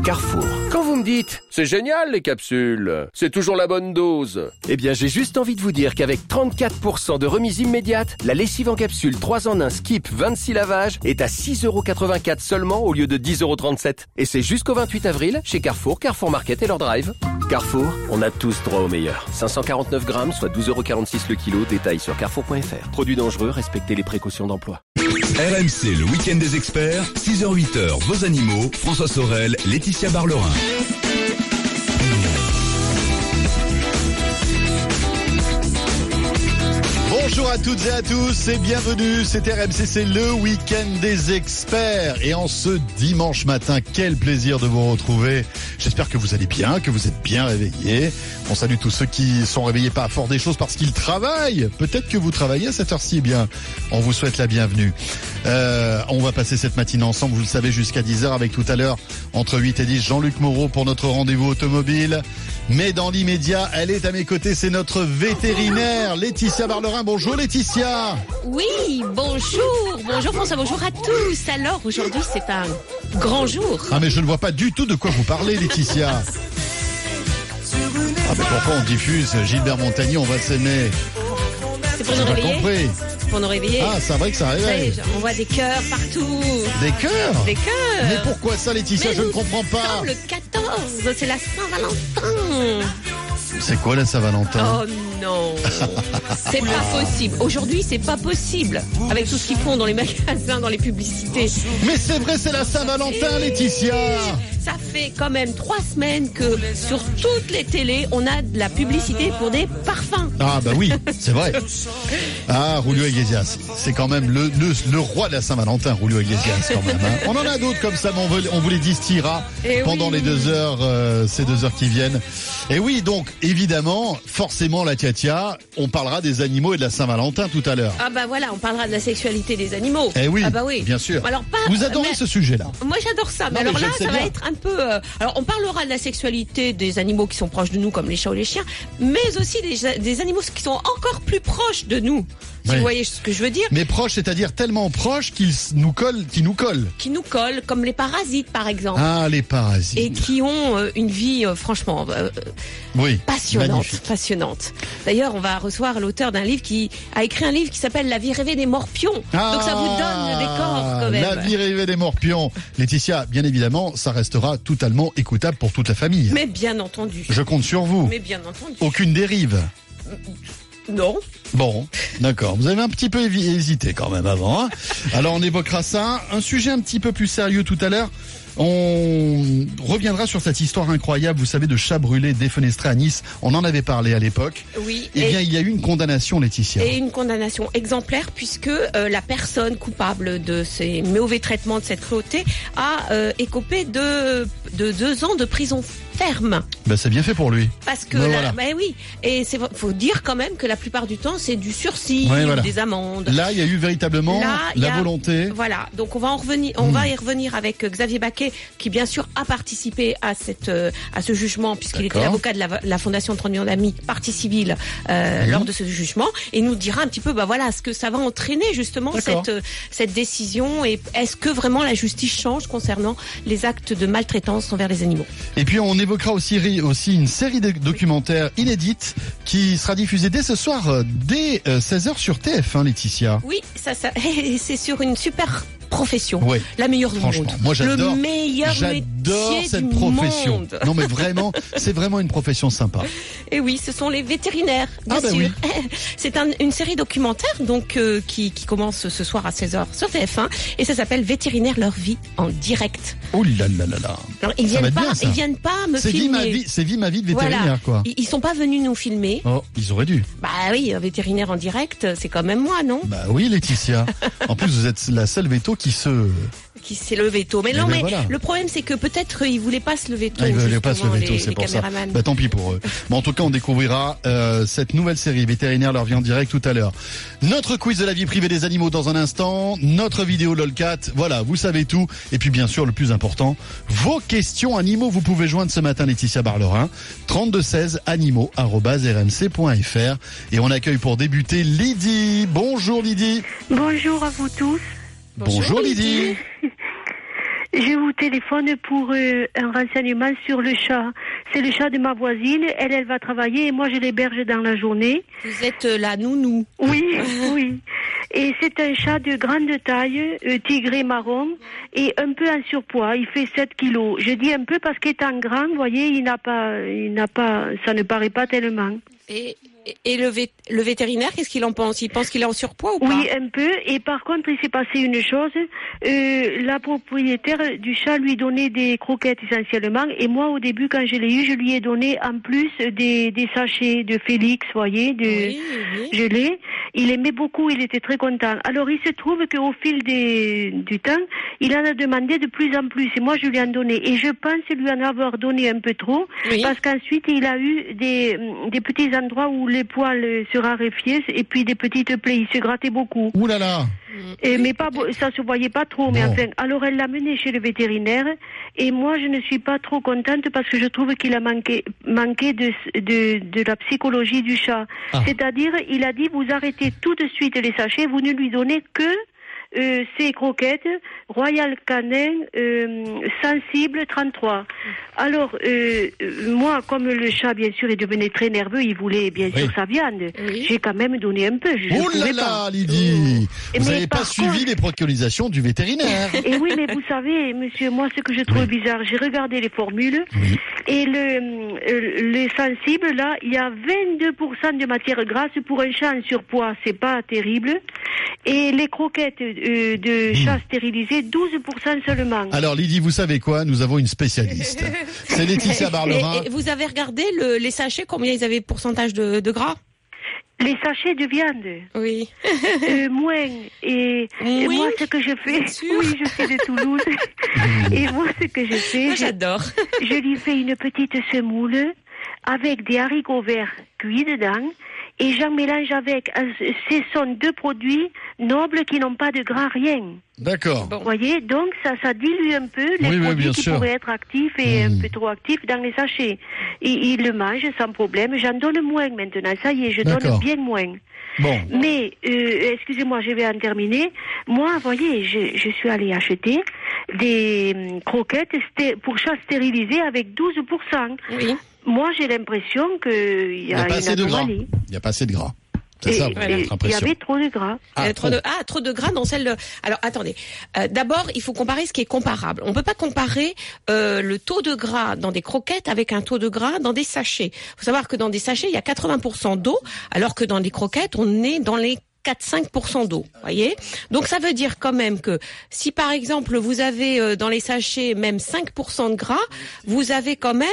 Carrefour. Quand vous me dites « c'est génial les capsules, c'est toujours la bonne dose », Eh bien, j'ai juste envie de vous dire qu'avec 34% de remise immédiate, la lessive en capsule 3 en 1 Skip 26 lavages est à 6,84€ seulement au lieu de 10,37€. Et c'est jusqu'au 28 avril chez Carrefour, Carrefour Market et leur drive. Carrefour, on a tous droit au meilleur. 549 grammes, soit 12,46€ le kilo. Détail sur carrefour.fr. Produits dangereux, respectez les précautions d'emploi. RMC, le week-end des experts, 6h-8h, vos animaux, François Sorel, Laetitia Barlerin. Bonjour à toutes et à tous et bienvenue, c'est RMC, c'est le week-end des experts. Et en ce dimanche matin, quel plaisir de vous retrouver. J'espère que vous allez bien, que vous êtes bien réveillés. On salue tous ceux qui sont réveillés pas à fort des choses parce qu'ils travaillent. Peut-être que vous travaillez à cette heure-ci, eh bien, on vous souhaite la bienvenue. On va passer cette matinée ensemble, vous le savez, jusqu'à 10h avec tout à l'heure, entre 8 et 10, Jean-Luc Moreau pour notre rendez-vous automobile. Mais dans l'immédiat, elle est à mes côtés, c'est notre vétérinaire, Laetitia Barlerin. Bonjour Laetitia. Oui, bonjour François, bonjour à tous. Alors aujourd'hui c'est un grand jour. Ah mais je ne vois pas du tout de quoi vous parlez Laetitia. Ah mais pourquoi on diffuse Gilbert Montagnier, on va s'aimer. C'est pour nous réveiller. Compris. C'est pour nous réveiller. Ah c'est vrai que ça réveille. On voit des cœurs partout. Des cœurs. Des cœurs. Mais pourquoi ça Laetitia, je ne comprends pas. Le 14, c'est la Saint-Valentin. C'est quoi la Saint-Valentin? Oh non, c'est pas possible. Aujourd'hui, c'est pas possible. Avec tout ce qu'ils font dans les magasins, dans les publicités. Mais c'est vrai, c'est la Saint-Valentin, Laetitia. Ça fait quand même 3 semaines que sur toutes les télés, on a de la publicité pour des parfums. Ah bah oui, c'est vrai. Ah, Julio Iglesias, c'est quand même le roi de la Saint-Valentin, Julio Iglesias quand même. Hein. On en a d'autres comme ça, mais on vous les distillera pendant les 2 heures, ces 2 heures qui viennent. Et oui, donc évidemment, forcément la Tia, on parlera des animaux et de la Saint-Valentin tout à l'heure. Ah bah voilà, on parlera de la sexualité des animaux. Eh oui, ah bah oui, bien sûr. Alors, vous adorez ce sujet-là? Moi j'adore ça, mais non, alors mais là ça va être un peu... Alors on parlera de la sexualité des animaux qui sont proches de nous comme les chats ou les chiens, mais aussi des animaux qui sont encore plus proches de nous. Si vous voyez ce que je veux dire. Mais proches, c'est-à-dire tellement proches qu'ils nous collent. Qui nous collent, comme les parasites par exemple. Ah, les parasites. Et qui ont une vie franchement passionnante. D'ailleurs, on va recevoir l'auteur d'un livre qui a écrit un livre qui s'appelle La vie rêvée des morpions. Donc ça vous donne le décor quand même. La vie rêvée des morpions. Laetitia, bien évidemment, ça restera totalement écoutable pour toute la famille. Mais bien entendu. Je compte sur vous. Mais bien entendu. Aucune dérive. Non. Bon, d'accord. Vous avez un petit peu hésité quand même avant. Hein. Alors on évoquera ça. Un sujet un petit peu plus sérieux tout à l'heure. On reviendra sur cette histoire incroyable, vous savez, de chat brûlé défenestré à Nice. On en avait parlé à l'époque. Oui. Eh bien, il y a eu une condamnation, Laetitia. Et une condamnation exemplaire puisque la personne coupable de ces mauvais traitements, de cette cruauté, a écopé de 2 ans de prison ferme. Ben, c'est bien fait pour lui. Parce que oui. Et faut dire quand même que la plupart du temps, c'est du sursis, des amendes. Là, il y a eu véritablement la volonté. Voilà. Donc, on va y revenir avec Xavier Baquet, qui bien sûr a participé à ce jugement, puisqu'il était l'avocat de la Fondation 30 millions d'amis, partie civile, lors de ce jugement, et nous dira un petit peu, ce que ça va entraîner justement cette décision, et est-ce que vraiment la justice change concernant les actes de maltraitance envers les animaux. Et puis, on évoquera aussi une série de documentaires inédites qui sera diffusée dès ce soir, dès 16h sur TF1, Laetitia. Oui, c'est sur une super profession, la meilleure du monde. Moi j'adore cette profession. Monde. Non mais vraiment, c'est vraiment une profession sympa. Et oui, ce sont les vétérinaires, bien sûr. Oui. C'est une série documentaire donc qui commence ce soir à 16h sur TF1 et ça s'appelle Vétérinaires leur vie en direct. Oh là là là là. Alors, ils viennent pas me filmer. C'est vie ma vie de vétérinaire quoi. Ils sont pas venus nous filmer. Oh, ils auraient dû. Bah oui, un vétérinaire en direct, c'est quand même moi, non? Bah oui, Laetitia. En plus vous êtes la seule véto qui s'est levé tôt. Mais le problème c'est que peut-être ils voulaient pas se lever tôt. Ils voulaient pas se lever tôt, c'est pour ça. Bah tant pis pour eux. Mais en tout cas, on découvrira cette nouvelle série Vétérinaire leur vie en direct tout à l'heure. Notre quiz de la vie privée des animaux dans un instant, notre vidéo LOLcat, voilà, vous savez tout. Et puis bien sûr, le plus important, vos questions animaux, vous pouvez joindre ce matin Laetitia Barlerin, 3216 animaux@rmc.fr. Et on accueille pour débuter Lydie. Bonjour Lydie. Bonjour à vous tous. Bonjour Lydie. Je vous téléphone pour un renseignement sur le chat. C'est le chat de ma voisine. Elle va travailler et moi je l'héberge dans la journée. Vous êtes la nounou. Oui, oui. Et c'est un chat de grande taille, tigré marron, et un peu en surpoids. Il fait 7 kilos. Je dis un peu parce qu'étant grand, vous voyez, il n'a pas, ça ne paraît pas tellement. Et le vétérinaire, qu'est-ce qu'il en pense? Il pense qu'il est en surpoids ou pas? Oui, un peu. Et par contre, il s'est passé une chose. La propriétaire du chat lui donnait des croquettes essentiellement. Et moi, au début, quand je l'ai eu, je lui ai donné en plus des sachets de Félix, voyez, oui. gelée. Il aimait beaucoup, il était très content. Alors, il se trouve qu'au fil du temps, il en a demandé de plus en plus. Et moi, je lui en donnais. Et je pense lui en avoir donné un peu trop. Oui. Parce qu'ensuite, il a eu des petits endroits où les poils se raréfiaient et puis des petites plaies. Il se grattait beaucoup. Ouh là là. Mais pas, ça se voyait pas trop. Mais enfin, alors elle l'a mené chez le vétérinaire. Et moi, je ne suis pas trop contente parce que je trouve qu'il a manqué de la psychologie du chat. C'est-à-dire, il a dit, vous arrêtez tout de suite les sachets, vous ne lui donnez que ces croquettes Royal Canin sensible 33. Alors moi, comme le chat bien sûr est devenu très nerveux, il voulait bien sûr sa viande. Oui. J'ai quand même donné un peu. Oh là là, Lydie, vous n'avez pas suivi les préconisations du vétérinaire. Et oui, mais vous savez, monsieur, moi ce que je trouve bizarre, j'ai regardé les formules et le sensible là, il y a 22% de matière grasse pour un chat en surpoids, c'est pas terrible. Et les croquettes de chat stérilisés, 12% seulement. Alors Lydie, vous savez quoi? Nous avons une spécialiste. C'est Laetitia Barlerin. Et vous avez regardé les sachets, combien ils avaient de pourcentage de gras? Les sachets de viande. Oui. Moins. Et moi, ce que je fais... Oui, je suis de Toulouse. Et moi, ce que je fais... Moi, j'adore. Je lui fais une petite semoule avec des haricots verts cuits dedans. Et j'en mélange avec. Ce sont deux produits nobles qui n'ont pas de gras, rien. D'accord. Vous voyez, donc ça dilue un peu les produits qui pourraient être actifs et un peu trop actifs dans les sachets. Et il le mange sans problème. J'en donne moins maintenant. Ça y est, je donne bien moins. Bon. Mais, excusez-moi, je vais en terminer. Moi, vous voyez, je suis allée acheter des croquettes pour chats stérilisés avec 12%. Oui. Moi, j'ai l'impression qu'il y a pas assez de gras. Il n'y a pas assez de gras. C'est ça, votre impression. Il y avait trop de gras. Trop de gras dans celle de... Alors, attendez. D'abord, il faut comparer ce qui est comparable. On peut pas comparer le taux de gras dans des croquettes avec un taux de gras dans des sachets. Il faut savoir que dans des sachets, il y a 80% d'eau, alors que dans des croquettes, on est dans les 4-5% d'eau, voyez. Donc ça veut dire quand même que si par exemple vous avez dans les sachets même 5% de gras, vous avez quand même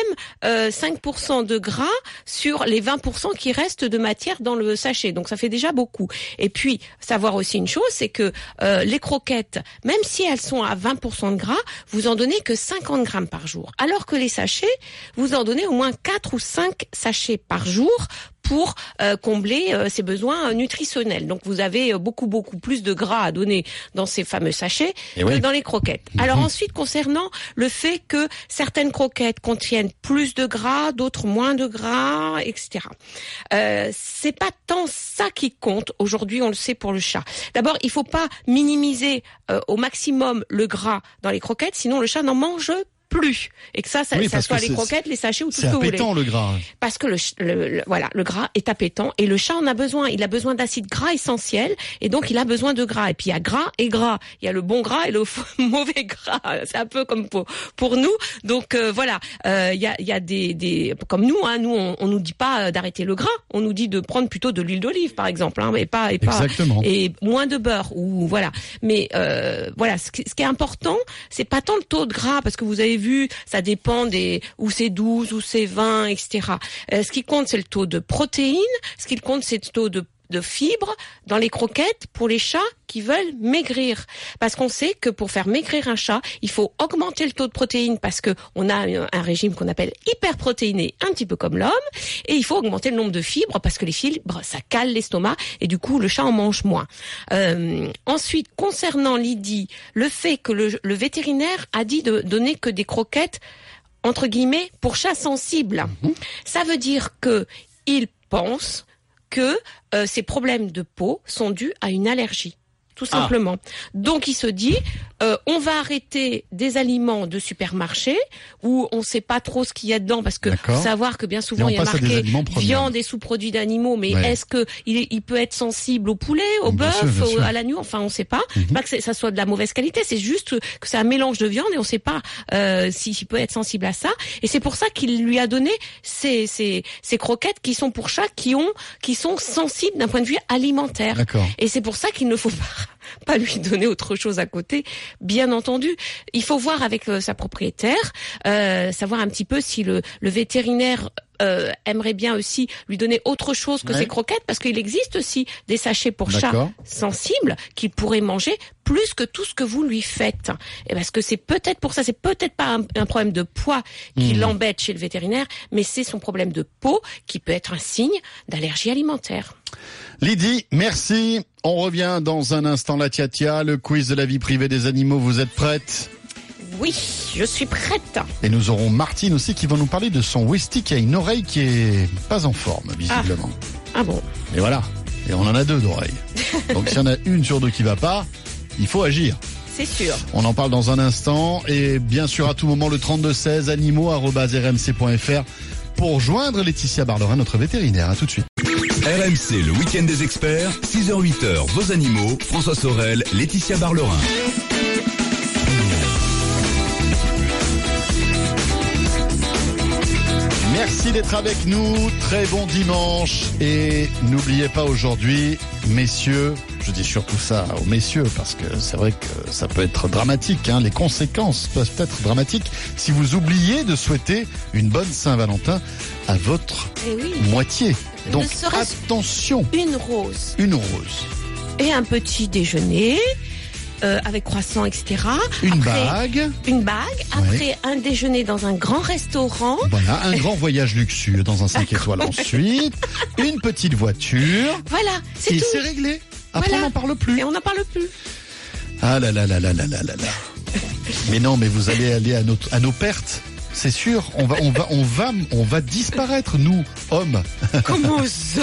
5% de gras sur les 20% qui restent de matière dans le sachet. Donc ça fait déjà beaucoup. Et puis savoir aussi une chose, c'est que les croquettes, même si elles sont à 20% de gras, vous en donnez que 50 grammes par jour. Alors que les sachets, vous en donnez au moins 4 ou 5 sachets par jour pour combler ses besoins nutritionnels. Donc vous avez beaucoup plus de gras à donner dans ces fameux sachets que dans les croquettes. Alors ensuite, concernant le fait que certaines croquettes contiennent plus de gras, d'autres moins de gras, etc. C'est pas tant ça qui compte. Aujourd'hui, on le sait pour le chat. D'abord, il faut pas minimiser au maximum le gras dans les croquettes, sinon le chat n'en mange plus. Et que ça soit les croquettes, les sachets ou tout ce que vous voulez. C'est appétant, le gras. Parce que le gras est appétant et le chat en a besoin. Il a besoin d'acides gras essentiels et donc il a besoin de gras. Et puis il y a gras et gras. Il y a le bon gras et le mauvais gras. C'est un peu comme pour nous. Donc voilà, il y a des comme nous, hein, nous on nous dit pas d'arrêter le gras. On nous dit de prendre plutôt de l'huile d'olive par exemple, hein, et moins de beurre ou voilà. Mais voilà, ce qui est important, c'est pas tant le taux de gras parce que vous avez vu, ça dépend où c'est 12, où c'est 20, etc. Ce qui compte, c'est le taux de protéines. Ce qui compte, c'est le taux de fibres dans les croquettes pour les chats qui veulent maigrir. Parce qu'on sait que pour faire maigrir un chat, il faut augmenter le taux de protéines parce que on a un régime qu'on appelle hyperprotéiné, un petit peu comme l'homme, et il faut augmenter le nombre de fibres parce que les fibres, ça cale l'estomac et du coup, le chat en mange moins. Ensuite, concernant Lydie, le fait que le vétérinaire a dit de donner que des croquettes entre guillemets pour chats sensibles. Ça veut dire que il pense que ces problèmes de peau sont dus à une allergie. tout simplement. Donc il se dit, on va arrêter des aliments de supermarché où on sait pas trop ce qu'il y a dedans, parce que faut savoir que bien souvent il y a marqué viande et sous-produits d'animaux, mais est-ce que il peut être sensible au poulet, au bœuf, à l'agneau, enfin on sait pas. C'est pas que ça soit de la mauvaise qualité, c'est juste que c'est un mélange de viande et on sait pas s'il peut être sensible à ça. Et c'est pour ça qu'il lui a donné ces croquettes qui sont pour chats qui sont sensibles d'un point de vue alimentaire. Et c'est pour ça qu'il ne faut pas lui donner autre chose à côté. Bien entendu, il faut voir avec sa propriétaire, savoir un petit peu si le vétérinaire aimerait bien aussi lui donner autre chose que ces croquettes, parce qu'il existe aussi des sachets pour chats sensibles qu'il pourrait manger plus que tout ce que vous lui faites. Et parce que c'est peut-être pour ça, c'est peut-être pas un problème de poids qui l'embête chez le vétérinaire, mais c'est son problème de peau qui peut être un signe d'allergie alimentaire. Lydie, merci. On revient dans un instant, la Tia-Tia, le quiz de la vie privée des animaux. Vous êtes prête ? Oui, je suis prête. Et nous aurons Martine aussi qui va nous parler de son Westie qui a une oreille qui est pas en forme, visiblement. Ah bon. Et voilà. Et on en a 2 d'oreilles. Donc s'il y en a une sur 2 qui va pas, il faut agir. C'est sûr. On en parle dans un instant. Et bien sûr, à tout moment, le 3216 animaux@rmc.fr pour joindre Laetitia Barlerin, notre vétérinaire. À tout de suite. RMC, le week-end des experts, 6h-8h, vos animaux, François Sorel, Laetitia Barlerin. Merci d'être avec nous, très bon dimanche. Et n'oubliez pas aujourd'hui, messieurs, je dis surtout ça aux messieurs parce que c'est vrai que ça peut être dramatique, les conséquences peuvent être dramatiques si vous oubliez de souhaiter une bonne Saint-Valentin à votre moitié. Donc attention. Une rose. Une rose. Et un petit déjeuner. Avec croissant, etc. Une bague. Après un déjeuner dans un grand restaurant. Voilà, un grand voyage luxueux dans un 5 étoiles ensuite. Une petite voiture. Voilà, c'est tout. Et c'est réglé. Après, on n'en parle plus. Et on n'en parle plus. Ah là là là là là là là là. Mais non, mais vous allez aller à nos pertes. C'est sûr, on va disparaître, nous, hommes. Comment ça?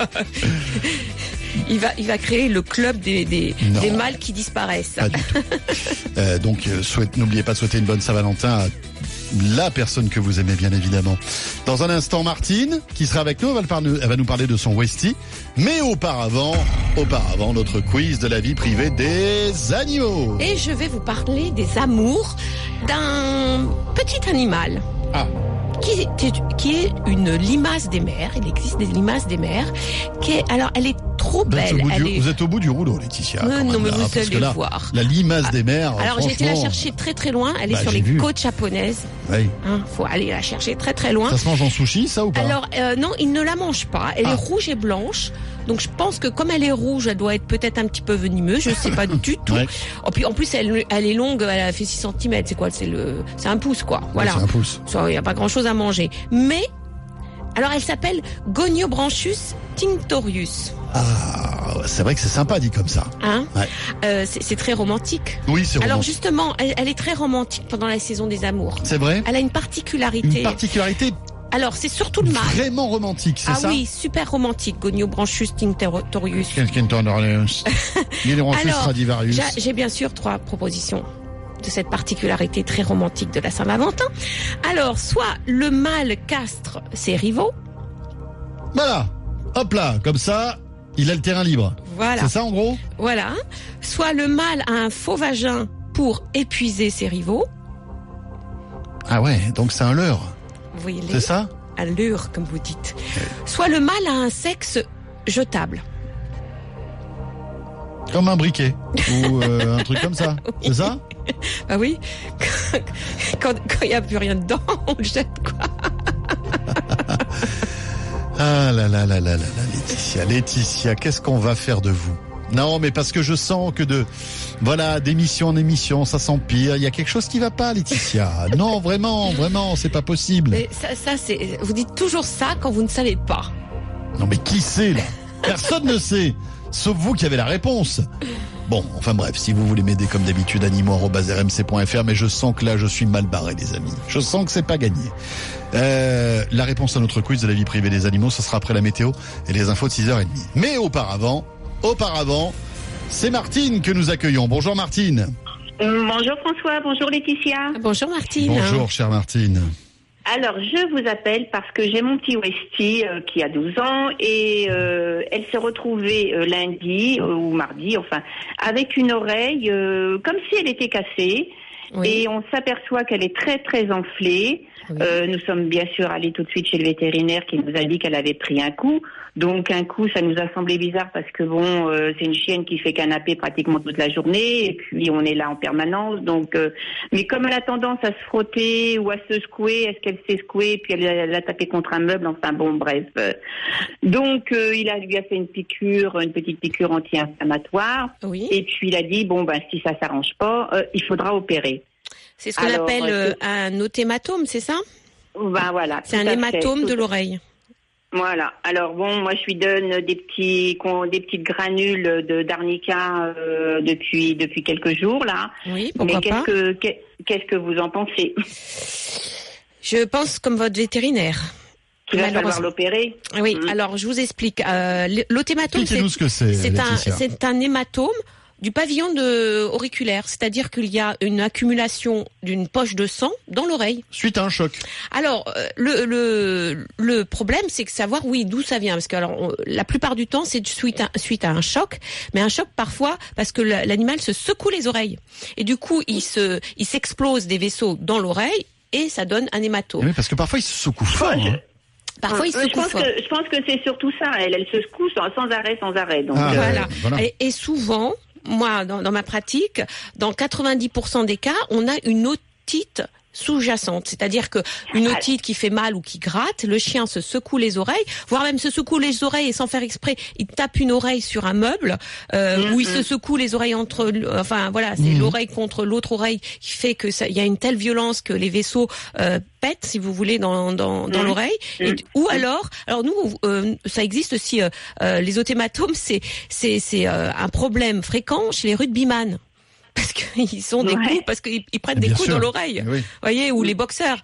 Il va créer le club des mâles qui disparaissent. Pas du tout. Donc, n'oubliez pas de souhaiter une bonne Saint-Valentin à la personne que vous aimez, bien évidemment. Dans un instant, Martine, qui sera avec nous, elle va nous parler de son Westie. Mais auparavant, notre quiz de la vie privée des animaux. Et je vais vous parler des amours d'un petit animal. Qui est une limace des mers. Il existe des limaces des mers. Alors, elle est trop belle. Vous êtes au bout du rouleau, Laetitia. Non, mais vous allez voir. La limace des mers. Alors, j'ai été la chercher très très loin. Elle est sur les côtes japonaises. Oui. Faut aller la chercher très très loin. Ça se mange en sushi, ça, ou pas? Alors, non, il ne la mange pas. Elle est rouge et blanche. Donc, je pense que comme elle est rouge, elle doit être peut-être un petit peu venimeuse. Je sais pas du tout. Et puis, en plus, elle est longue. Elle a fait 6 cm. C'est quoi? C'est un pouce, quoi. Voilà. C'est un pouce. Il n'y a pas grand chose à manger. Mais, alors, elle s'appelle Goniobranchus tinctorius. Ah, c'est vrai que c'est sympa dit comme ça. C'est très romantique. Oui, c'est romantique. Alors justement, elle est très romantique pendant la saison des amours. C'est vrai? Elle a une particularité. Alors, c'est surtout le mâle. Vraiment romantique, c'est ça? Ah oui, super romantique. Goniobranchus tinctorius. Stradivarius. J'ai bien sûr 3 propositions de cette particularité très romantique de la Saint-Valentin. Alors, soit le mâle castre ses rivaux. Voilà. Hop là, comme ça, il a le terrain libre. Voilà. C'est ça en gros? Voilà. Soit le mâle a un faux vagin pour épuiser ses rivaux. Ah ouais, donc c'est un leurre. Vous voyez, c'est ça? Un leurre, comme vous dites. Soit le mâle a un sexe jetable. Comme un briquet. Ou un truc comme ça. Oui. C'est ça? Ah oui. Quand il n'y a plus rien dedans, on le jette, quoi. Ah là là là là là là, Laetitia, qu'est-ce qu'on va faire de vous? Non, mais parce que je sens que d'émission en émission, ça s'empire. Il y a quelque chose qui va pas, Laetitia. Non, vraiment, c'est pas possible. Mais ça, c'est, vous dites toujours ça quand vous ne savez pas. Non, mais qui sait, là? Personne ne sait. Sauf vous qui avez la réponse. Bon, enfin bref, si vous voulez m'aider comme d'habitude, animaux@rmc.fr, mais je sens que là, je suis mal barré, les amis. Je sens que c'est pas gagné. La réponse à notre quiz de la vie privée des animaux, ce sera après la météo et les infos de 6h30. Mais auparavant, C'est Martine que nous accueillons. Bonjour Martine. Bonjour François, bonjour Laetitia. Bonjour Martine. Bonjour chère Martine. Alors, je vous appelle parce que j'ai mon petit Westie qui a 12 ans et elle s'est retrouvée lundi ou mardi, enfin, avec une oreille comme si elle était cassée. Oui. Et on s'aperçoit qu'elle est très très enflée. Oui. Nous sommes bien sûr allés tout de suite chez le vétérinaire qui nous a dit qu'elle avait pris un coup. Donc un coup, ça nous a semblé bizarre parce que bon, c'est une chienne qui fait canapé pratiquement toute la journée et puis on est là en permanence. Donc, mais comme elle a tendance à se frotter ou à se secouer, est-ce qu'elle s'est secouée puis elle a tapé contre un meuble. Enfin bon, bref. Donc lui a fait une petite piqûre anti-inflammatoire. Oui. Et puis il a dit bon ben si ça s'arrange pas, il faudra opérer. C'est ce qu'on appelle un otématome, c'est ça? Ben voilà. C'est un hématome de l'oreille. Voilà. Alors bon, moi je lui donne des petites granules d'arnica depuis quelques jours là. Oui, pourquoi pas. Qu'est-ce que vous en pensez? Je pense comme votre vétérinaire. Il va falloir l'opérer. Oui. Alors je vous explique. L'otématome, expliquez-nous ce que c'est un hématome du pavillon auriculaire, c'est-à-dire qu'il y a une accumulation d'une poche de sang dans l'oreille. Suite à un choc. Alors, le problème, c'est que savoir, d'où ça vient. Parce que, la plupart du temps, c'est suite à un choc. Mais un choc, parfois, parce que l'animal se secoue les oreilles. Et du coup, il s'explose des vaisseaux dans l'oreille et ça donne un hématome. Oui, parce que parfois, il se secoue fort. Hein. Parfois, il se secoue fort. Je pense que c'est surtout ça. Elle se secoue sans arrêt. Donc, voilà. Et souvent, moi, dans ma pratique, dans 90% des cas, on a une otite sous-jacente, c'est-à-dire que une otite qui fait mal ou qui gratte, le chien se secoue les oreilles, voire même se secoue les oreilles et sans faire exprès, il tape une oreille sur un meuble, où il se secoue les oreilles c'est l'oreille contre l'autre oreille qui fait que il y a une telle violence que les vaisseaux pètent, si vous voulez, dans l'oreille. Ou alors nous, ça existe aussi, les otématomes, c'est un problème fréquent chez les rugbyman. Parce qu'ils sont des coups, parce qu'ils prennent des coups dans l'oreille, voyez, ou les boxeurs.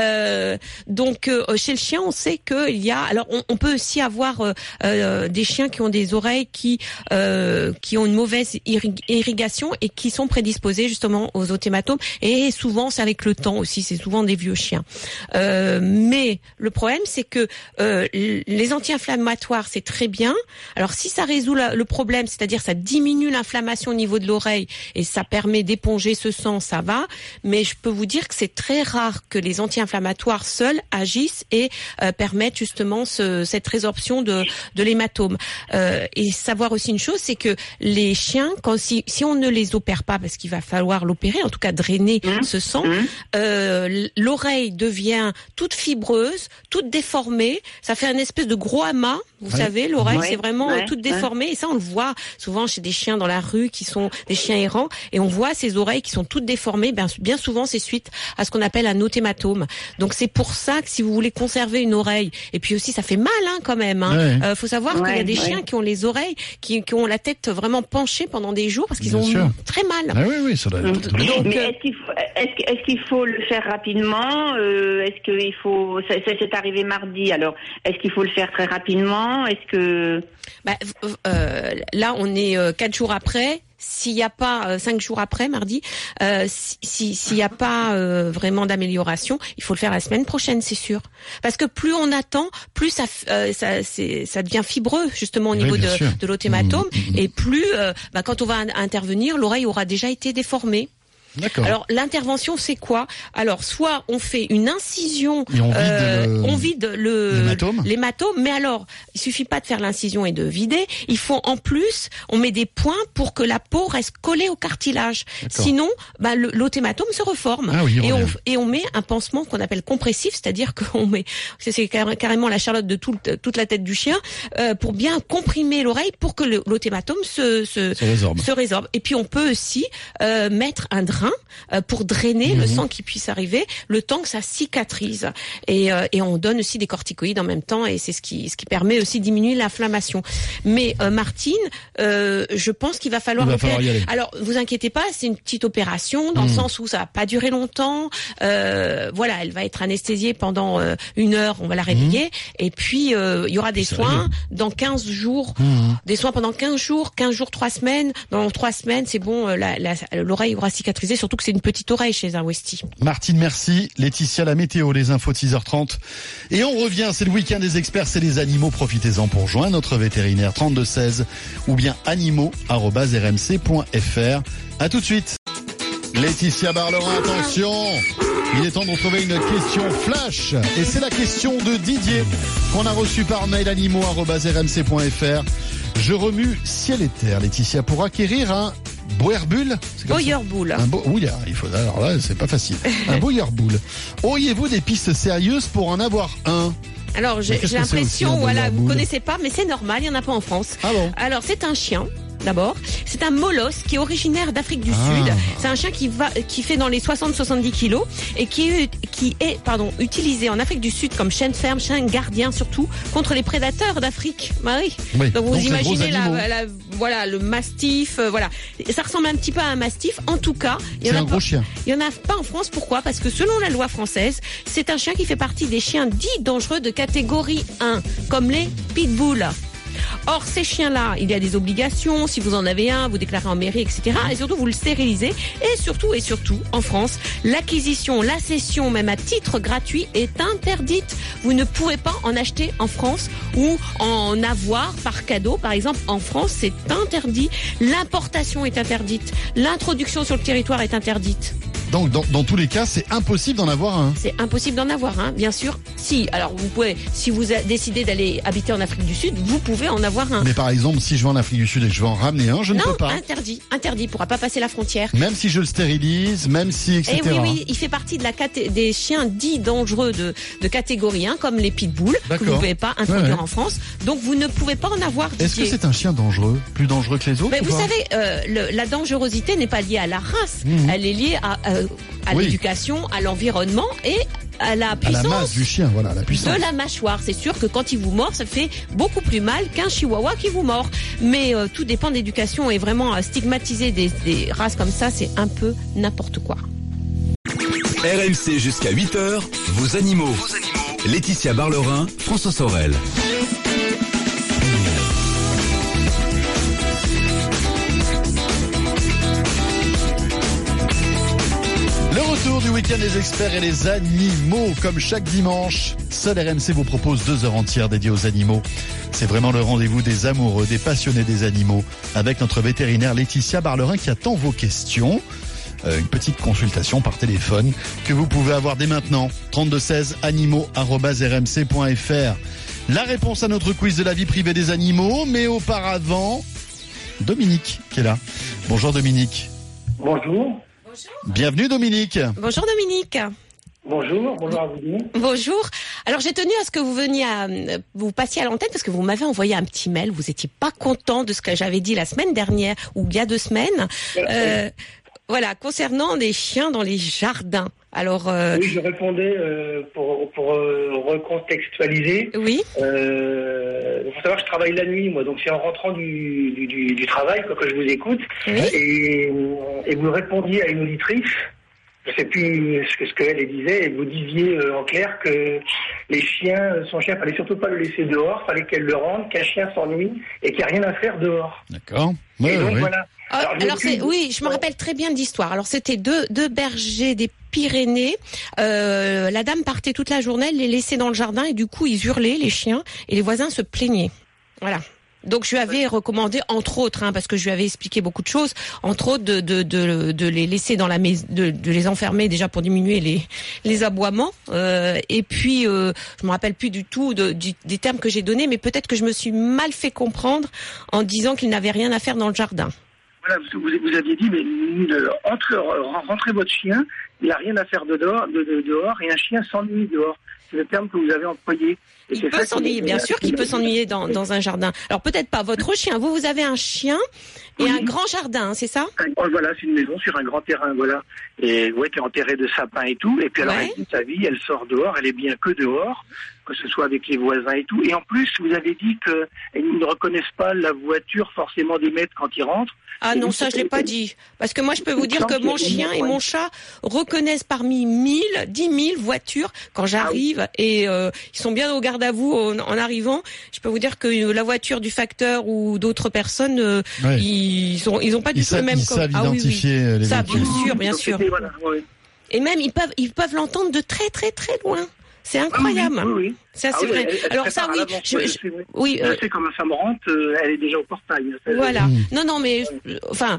Donc chez le chien, on sait qu'il y a. Alors on peut aussi avoir des chiens qui ont des oreilles qui ont une mauvaise irrigation et qui sont prédisposés justement aux otématomes. Et souvent, c'est avec le temps aussi. C'est souvent des vieux chiens. Mais le problème, c'est que les anti-inflammatoires, c'est très bien. Alors si ça résout le problème, c'est-à-dire ça diminue l'inflammation au niveau de l'oreille et ça permet d'éponger ce sang, ça va, mais je peux vous dire que c'est très rare que les anti-inflammatoires seuls agissent et permettent justement cette résorption de l'hématome. Et savoir aussi une chose, c'est que les chiens, si on ne les opère pas, parce qu'il va falloir l'opérer, en tout cas drainer ce sang, l'oreille devient toute fibreuse, toute déformée, ça fait un espèce de gros amas, vous savez, l'oreille c'est vraiment toute déformée, et ça on le voit souvent chez des chiens dans la rue qui sont des chiens errants, et on voit ces oreilles qui sont toutes déformées. Bien souvent, c'est suite à ce qu'on appelle un otématome. Donc c'est pour ça que si vous voulez conserver une oreille, et puis aussi ça fait mal quand même. Faut savoir qu'il y a des chiens qui ont les oreilles, qui ont la tête vraiment penchée pendant des jours parce qu'ils ont très mal. Oui, ça doit être. Donc, mais est-ce qu'il faut le faire rapidement? Est-ce qu'il faut? C'est arrivé mardi. Alors, est-ce qu'il faut le faire très rapidement? Est-ce que là, on est 4 jours après. S'il n'y a pas 5 jours après, mardi, s'il n'y a pas vraiment d'amélioration, il faut le faire la semaine prochaine, c'est sûr. Parce que plus on attend, plus ça devient fibreux justement au niveau de l'otématome, et plus quand on va intervenir, l'oreille aura déjà été déformée. D'accord. Alors l'intervention c'est quoi? Alors soit on fait une incision, on vide l'hématome, mais alors il suffit pas de faire l'incision et de vider, il faut en plus on met des points pour que la peau reste collée au cartilage. D'accord. Sinon l'otématome se reforme. Et on met un pansement qu'on appelle compressif, c'est-à-dire qu'on met c'est carrément la Charlotte de toute la tête du chien pour bien comprimer l'oreille pour que l'otématome se résorbe. Et puis on peut aussi mettre un drain rein pour drainer le sang qui puisse arriver, le temps que ça cicatrise. Et on donne aussi des corticoïdes en même temps, et c'est ce qui permet aussi de diminuer l'inflammation. Mais Martine, je pense qu'il va falloir y aller. Alors, vous inquiétez pas, c'est une petite opération dans le sens où ça va pas durer longtemps. Voilà, elle va être anesthésiée pendant 1 heure, on va la réveiller, et puis il y aura des soins dans 15 jours, des soins pendant 15 jours, 3 semaines. Dans 3 semaines, c'est bon, l'oreille aura cicatrisé, surtout que c'est une petite oreille chez un Westie. Martine, merci. Laetitia, la météo, les infos de 6h30. Et on revient, c'est le week-end des experts, c'est les animaux. Profitez-en pour joindre notre vétérinaire 32 16 ou bien animaux@rmc.fr. À tout de suite. Laetitia Barlerin, attention, il est temps de retrouver une question flash. Et c'est la question de Didier qu'on a reçue par mail animaux@rmc.fr. Je remue ciel et terre, Laetitia, pour acquérir un boerbull. Boyerbull. Oui, il faut. Alors là, c'est pas facile. Un boyerbull. Auriez-vous des pistes sérieuses pour en avoir un? Alors, j'ai l'impression, vous connaissez pas, mais c'est normal, il y en a pas en France. Ah bon? Alors, c'est un chien. D'abord, c'est un molosse qui est originaire d'Afrique du Sud. C'est un chien qui fait dans les 60-70 kilos et qui est utilisé en Afrique du Sud comme chien de ferme, chien gardien surtout contre les prédateurs d'Afrique. Bah oui. Donc vous imaginez le mastif, voilà. Ça ressemble un petit peu à un mastif. En tout cas, c'est un gros chien. Il y en a pas en France. Pourquoi? Parce que selon la loi française, c'est un chien qui fait partie des chiens dits dangereux de catégorie 1, comme les pitbulls. Or, ces chiens-là, il y a des obligations. Si vous en avez un, vous déclarez en mairie, etc. Et surtout, vous le stérilisez. Et surtout, en France, l'acquisition, la cession, même à titre gratuit, est interdite. Vous ne pourrez pas en acheter en France ou en avoir par cadeau. Par exemple, en France, c'est interdit. L'importation est interdite. L'introduction sur le territoire est interdite. Donc, dans tous les cas, c'est impossible d'en avoir un. C'est impossible d'en avoir un, bien sûr. Si vous décidez d'aller habiter en Afrique du Sud, vous pouvez en avoir un. Mais par exemple, si je vais en Afrique du Sud et que je veux en ramener un, je ne peux pas. Non, interdit. Il pourra pas passer la frontière. Même si je le stérilise, même si, etc. Et oui, il fait partie de des chiens dits dangereux de catégorie 1, comme les pitbulls, que vous ne pouvez pas introduire en France. Donc, vous ne pouvez pas en avoir. Est-ce que c'est un chien dangereux? Plus dangereux que les autres? Mais vous savez, la dangerosité n'est pas liée à la race. Elle est liée à l'éducation, à l'environnement et à la puissance. À la masse du chien, voilà, la puissance. De la mâchoire. C'est sûr que quand il vous mord, ça fait beaucoup plus mal qu'un chihuahua qui vous mord. Mais tout dépend de l'éducation, et vraiment stigmatiser des races comme ça, c'est un peu n'importe quoi. RMC jusqu'à 8h, vos animaux. Laetitia Barlerin, François Sorel. Le retour du week-end des experts et les animaux, comme chaque dimanche. Seul RMC vous propose 2 heures entières dédiées aux animaux. C'est vraiment le rendez-vous des amoureux, des passionnés des animaux, avec notre vétérinaire Laetitia Barlerin qui attend vos questions. Une petite consultation par téléphone que vous pouvez avoir dès maintenant. 32 16 animaux@rmc.fr. La réponse à notre quiz de la vie privée des animaux, mais auparavant, Dominique qui est là. Bonjour Dominique. Bonjour. Bienvenue Dominique. Bonjour Dominique. Bonjour à vous deux. Bonjour. Alors j'ai tenu à ce que vous vous passiez à l'antenne parce que vous m'avez envoyé un petit mail. Vous étiez pas content de ce que j'avais dit la semaine dernière ou il y a 2 semaines. Voilà, concernant des chiens dans les jardins. Alors oui, je répondais pour recontextualiser. Oui. Il faut savoir que je travaille la nuit, moi, donc c'est en rentrant du travail que je vous écoute. Oui. Et vous répondiez à une auditrice. Je sais plus ce qu'elle disait, et vous disiez en clair que son chien, fallait surtout pas le laisser dehors, fallait qu'elle le rende, qu'un chien s'ennuie et qu'il n'y a rien à faire dehors. D'accord. Et donc voilà. Je me rappelle très bien de l'histoire. Alors c'était deux bergers des Pyrénées. La dame partait toute la journée, elle les laissait dans le jardin et du coup ils hurlaient, les chiens, et les voisins se plaignaient. Voilà. Donc je lui avais recommandé, entre autres, parce que je lui avais expliqué beaucoup de choses, entre autres de les laisser dans la maison, de les enfermer déjà pour diminuer les aboiements. Et puis je me rappelle plus du tout des termes que j'ai donnés, mais peut-être que je me suis mal fait comprendre en disant qu'il n'avait rien à faire dans le jardin. Voilà, vous aviez dit, mais rentrez votre chien il n'a rien à faire dehors, et un chien s'ennuie dehors. C'est le terme que vous avez employé. Et il peut s'ennuyer, bien sûr qu'il peut s'ennuyer dans un jardin. Alors peut-être pas votre chien. Vous avez un chien et un grand jardin, c'est ça ? Voilà, c'est une maison sur un grand terrain, voilà. Et qui est enterrée de sapins et tout. Et puis alors, elle vit sa vie, elle sort dehors, elle est bien que dehors, que ce soit avec les voisins et tout. Et en plus, vous avez dit qu'ils ne reconnaissent pas la voiture forcément des maîtres quand ils rentrent. Ah non, ça je l'ai pas dit. Parce que moi je peux vous dire que mon chien et mon chat reconnaissent parmi 10 000 voitures quand j'arrive et ils sont bien au garde à vous en arrivant. Je peux vous dire que la voiture du facteur ou d'autres personnes, ils ont pas du tout le même. Ils savent identifier les ça, voitures. bien sûr. Et même ils peuvent l'entendre de très très très loin. C'est incroyable. Oui. Ça, c'est vrai. Alors ça, oui. Je sais quand ma femme rentre, elle est déjà au portail. Voilà. Non, mais enfin,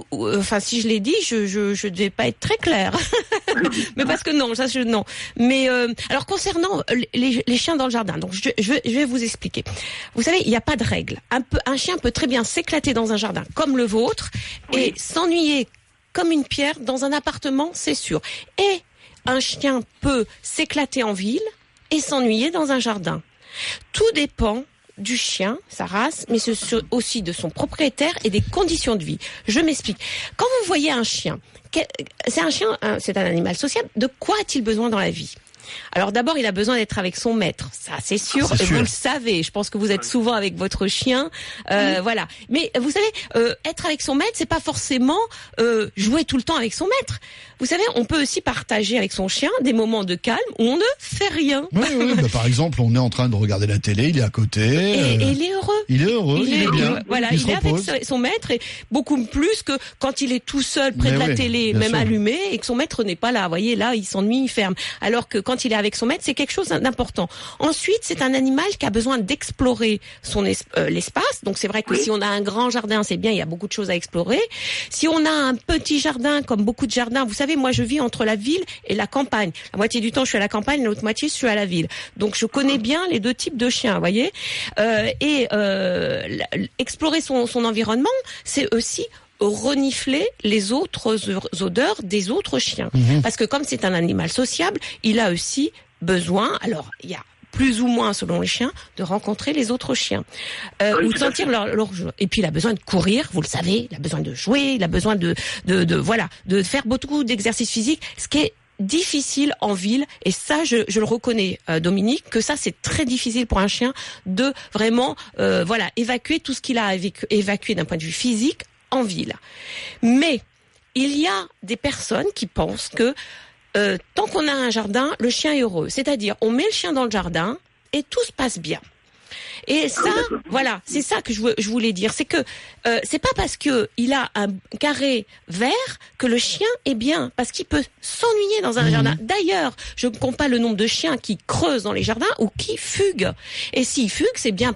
si je l'ai dit, je devais pas être très claire. Mais parce que non. Mais alors concernant les chiens dans le jardin, donc je vais vous expliquer. Vous savez, il n'y a pas de règle. Un chien peut très bien s'éclater dans un jardin comme le vôtre et s'ennuyer comme une pierre dans un appartement, c'est sûr. Et un chien peut s'éclater en ville et s'ennuyer dans un jardin. Tout dépend du chien, sa race, mais aussi de son propriétaire et des conditions de vie. Je m'explique. Quand vous voyez un chien, c'est un animal sociable, de quoi a-t-il besoin dans la vie ? Alors d'abord, il a besoin d'être avec son maître, ça c'est sûr, et vous le savez. Je pense que vous êtes souvent avec votre chien, voilà. Mais vous savez, être avec son maître, c'est pas forcément jouer tout le temps avec son maître. Vous savez, on peut aussi partager avec son chien des moments de calme où on ne fait rien. Oui, par exemple, on est en train de regarder la télé, il est à côté. Et il est heureux. Il est bien. Voilà, il est avec son maître et beaucoup plus que quand il est tout seul près de la télé, même allumé, et que son maître n'est pas là. Vous voyez, là, il s'ennuie, il ferme. Alors que quand il est avec son maître, c'est quelque chose d'important. Ensuite, c'est un animal qui a besoin d'explorer son l'espace. Donc c'est vrai que si on a un grand jardin, c'est bien, il y a beaucoup de choses à explorer. Si on a un petit jardin, comme beaucoup de jardins, vous savez, moi je vis entre la ville et la campagne. La moitié du temps, je suis à la campagne, l'autre moitié, je suis à la ville. Donc je connais bien les deux types de chiens, vous voyez. Explorer son environnement, c'est aussi renifler les autres odeurs des autres chiens. Parce que comme c'est un animal sociable, il a aussi besoin, alors il y a plus ou moins selon les chiens, de rencontrer les autres chiens ou de sentir leur jeu. Et puis il a besoin de courir, vous le savez, il a besoin de jouer, il a besoin de faire beaucoup d'exercices physiques, ce qui est difficile en ville, et ça je le reconnais, Dominique, que ça c'est très difficile pour un chien de vraiment évacuer tout ce qu'il a évacué d'un point de vue physique en ville. Mais il y a des personnes qui pensent que tant qu'on a un jardin, le chien est heureux. C'est-à-dire, on met le chien dans le jardin et tout se passe bien. Et ça, voilà, c'est ça que je voulais dire. C'est que c'est pas parce que il a un carré vert que le chien est bien, parce qu'il peut s'ennuyer dans un jardin. D'ailleurs, je ne compte pas le nombre de chiens qui creusent dans les jardins ou qui fuguent. Et s'ils fuguent, c'est bien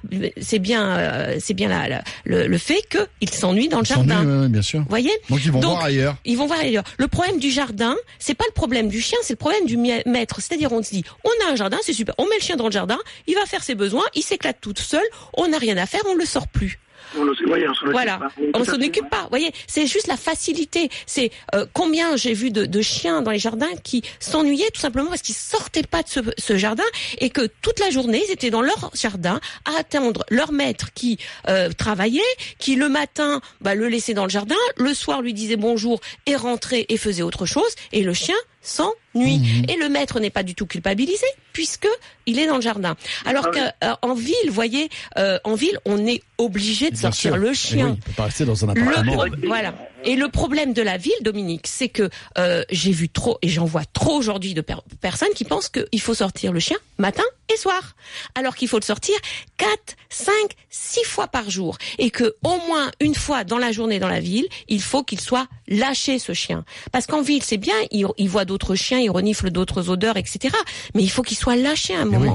le fait qu'ils s'ennuient dans le jardin. Oui, bien sûr. Voyez. Donc ils vont voir ailleurs. Ils vont voir ailleurs. Le problème du jardin, c'est pas le problème du chien, c'est le problème du maître. C'est-à-dire, on se dit, on a un jardin, c'est super. On met le chien dans le jardin, il va faire ses besoins, il s'éclate tout seul, on n'a rien à faire, on le sort plus. On s'en occupe pas. Vous voyez, c'est juste la facilité. C'est combien j'ai vu de chiens dans les jardins qui s'ennuyaient tout simplement parce qu'ils sortaient pas de ce jardin et que toute la journée ils étaient dans leur jardin à attendre leur maître qui travaillait, qui le matin le laissait dans le jardin, le soir lui disait bonjour et rentrait et faisait autre chose, et le chien s'ennuie. Et le maître n'est pas du tout culpabilisé puisque il est dans le jardin. Alors qu'en ville, vous voyez, en ville, on est obligé de sortir le chien. Oui, il peut pas rester dans un appartement. Voilà. Et le problème de la ville, Dominique, c'est que j'ai vu trop, et j'en vois trop aujourd'hui de personnes qui pensent qu'il faut sortir le chien matin et soir, alors qu'il faut le sortir 4, 5, 6 fois par jour, et que au moins une fois dans la journée dans la ville, il faut qu'il soit lâché, ce chien. Parce qu'en ville, c'est bien, il voit d'autres chiens, il renifle d'autres odeurs, etc. Mais il faut qu'il soit lâché à un moment.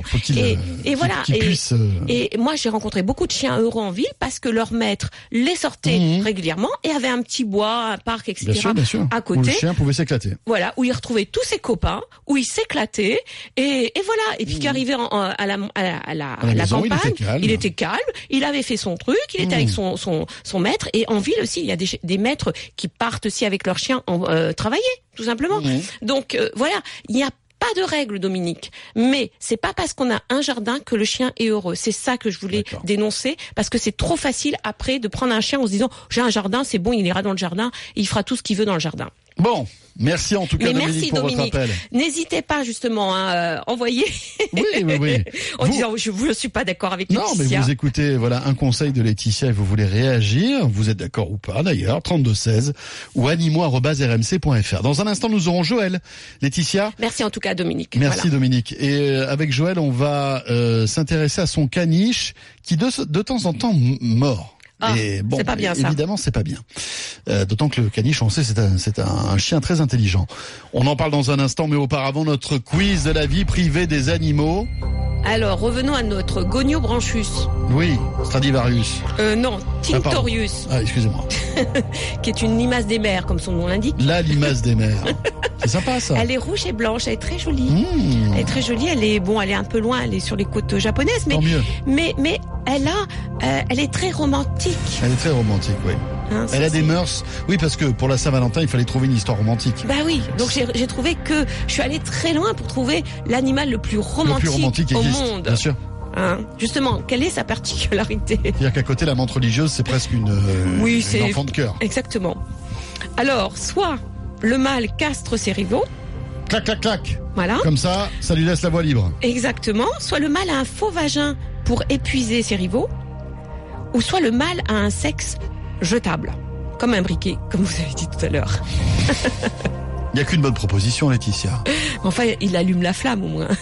Et moi, j'ai rencontré beaucoup de chiens heureux en ville parce que leur maître les sortait régulièrement et avait un petit bois, un parc, etc. Bien sûr. À côté. Où le chien pouvait s'éclater. Voilà, où il retrouvait tous ses copains, où il s'éclatait, et voilà. Et puis qu'arrivait à la campagne, il était calme, il avait fait son truc, il était avec son maître. Et en ville aussi, il y a des maîtres qui partent partent aussi avec leur chien travailler, tout simplement. Donc voilà, il n'y a pas de règle, Dominique. Mais c'est pas parce qu'on a un jardin que le chien est heureux. C'est ça que je voulais dénoncer, parce que c'est trop facile après de prendre un chien en se disant j'ai un jardin, c'est bon, il ira dans le jardin, et il fera tout ce qu'il veut dans le jardin. Bon, merci en tout cas Dominique pour votre appel. N'hésitez pas justement à envoyer en disant je ne suis pas d'accord avec Laetitia. Non, mais vous écoutez un conseil de Laetitia et vous voulez réagir, vous êtes d'accord ou pas d'ailleurs, 3216 ou animaux@rmc.fr. Dans un instant nous aurons Joël. Laetitia. Merci en tout cas Dominique. Merci Dominique. Et avec Joël on va s'intéresser à son caniche qui de temps en temps mord. Et bon, c'est pas bien ça. Évidemment, c'est pas bien. D'autant que le caniche, on sait, c'est un chien très intelligent. On en parle dans un instant, mais auparavant, notre quiz de la vie privée des animaux. Alors, revenons à notre Goniobranchus. Oui, Stradivarius. Non, Tinctorius. Excusez-moi. Qui est une limace des mers, comme son nom l'indique. La limace des mers. C'est sympa, ça. Elle est rouge et blanche, elle est très jolie. Elle est très jolie, elle est un peu loin, elle est sur les côtes japonaises, mais, tant mieux. Mais elle est très romantique. Elle est très romantique, oui. Elle a des mœurs. Oui, parce que pour la Saint-Valentin, il fallait trouver une histoire romantique. Bah oui. Donc j'ai trouvé que je suis allée très loin pour trouver l'animal le plus romantique au monde. Bien sûr. Justement, quelle est sa particularité? C'est-à-dire qu'à côté, la menthe religieuse, c'est presque une enfant de cœur. Exactement. Alors, soit le mâle castre ses rivaux. Clac, clac, clac. Voilà. Comme ça lui laisse la voie libre. Exactement. Soit le mâle a un faux vagin pour épuiser ses rivaux. Ou soit le mâle a un sexe jetable, comme un briquet, comme vous avez dit tout à l'heure. Il n'y a qu'une bonne proposition, Laetitia. Enfin, il allume la flamme au moins.